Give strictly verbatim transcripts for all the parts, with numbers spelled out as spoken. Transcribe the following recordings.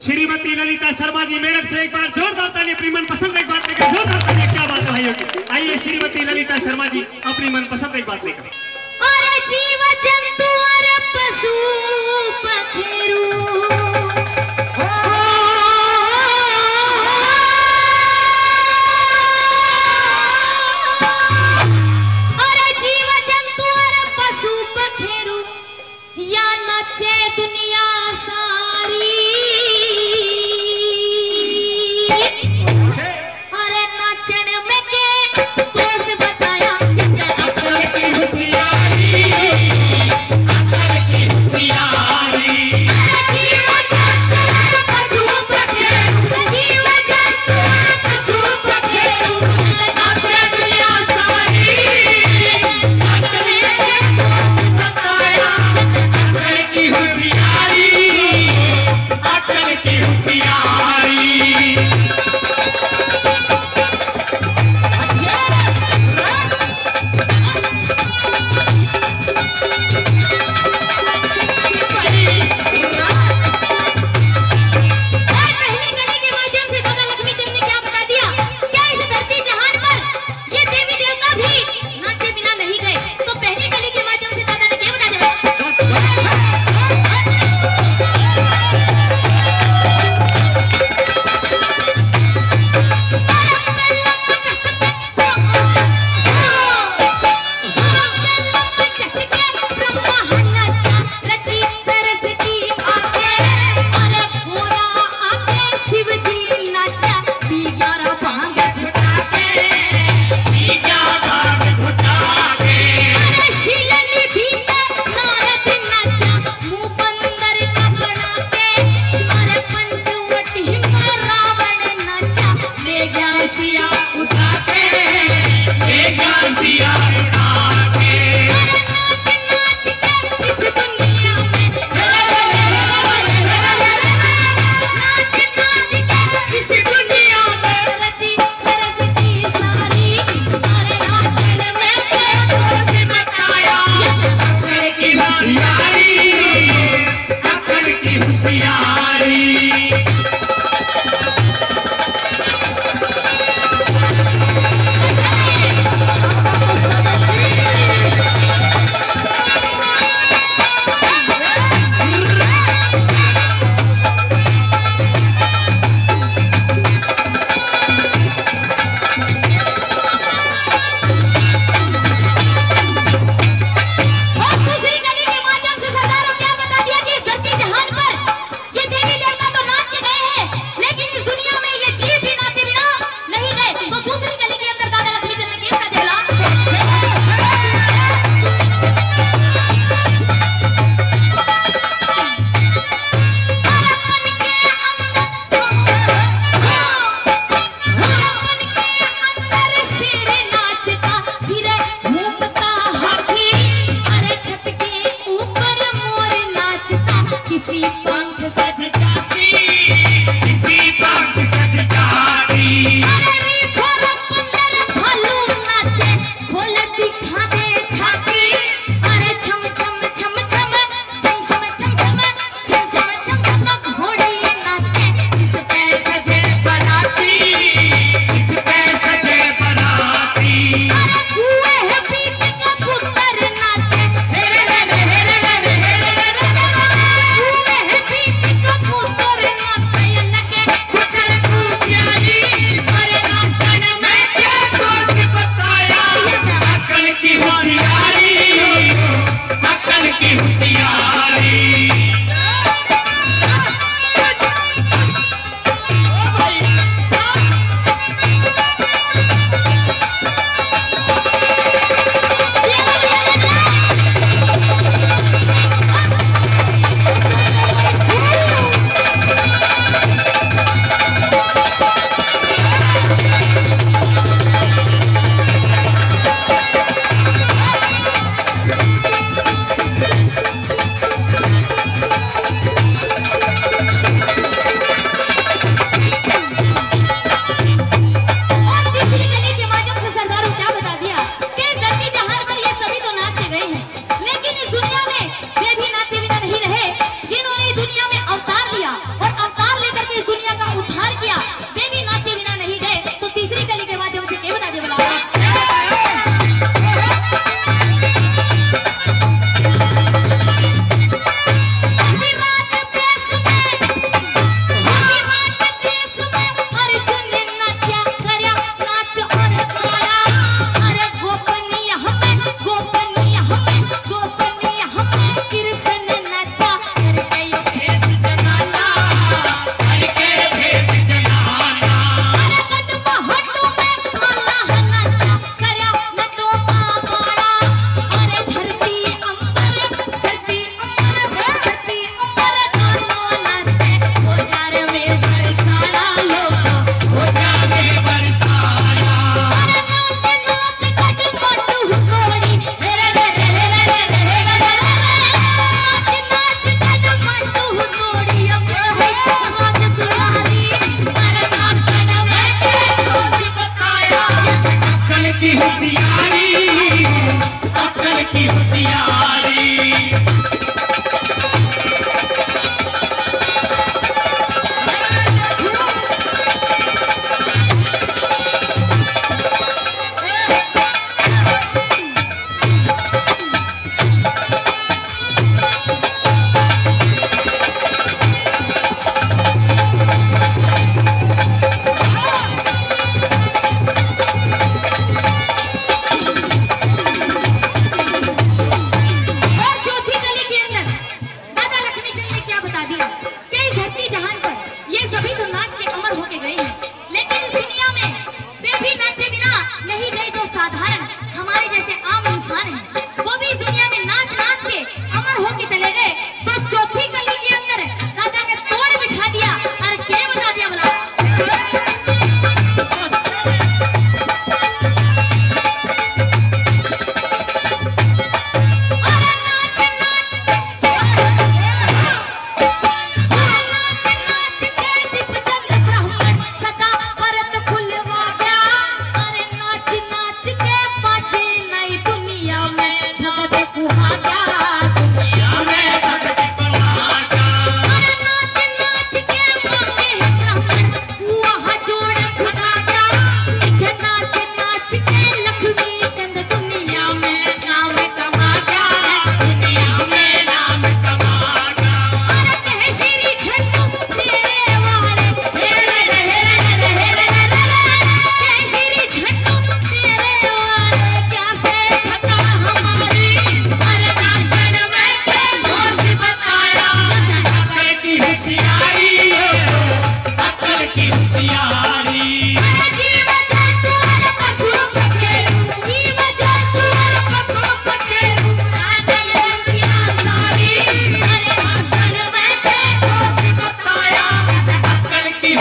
श्रीमती ललिता शर्मा जी मेरठ से एक बार जोरदार ताली अपनी मनपसंद एक बात लेकर जोरदार ताली। क्या बात है भाइयों की। आइए श्रीमती ललिता शर्मा जी अपनी मनपसंद एक बात लेकर। अरे जीव जंतु अरे पशु पखेरु अरे जीव जंतु अरे पशु पखेरु या नचे दुनिया सारी। अरे नाचन में के दोष बताया अकल की होशियारी अकल की होशियारी। जीव जंतु पशु पखेरु जीव जंतु पशु पखेरु नाचे दुनिया सारी। नाचन में के दोष बताया अकल की होशियारी अकल की होशियारी।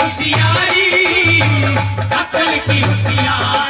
होशियारी, अकल की होशियारी।